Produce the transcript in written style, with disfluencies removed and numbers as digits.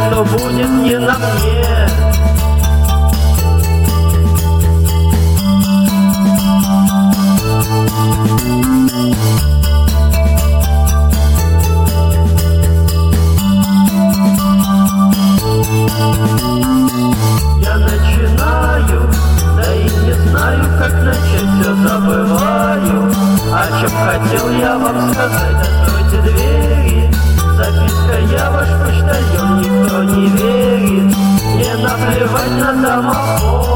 что будет не на мне. Я начинаю, да и не знаю, как начать, все забываю. О чем хотел я вам сказать, откройте двери. Записка, я ваш почтальон, никто не верит. Мне наплевать на домофон.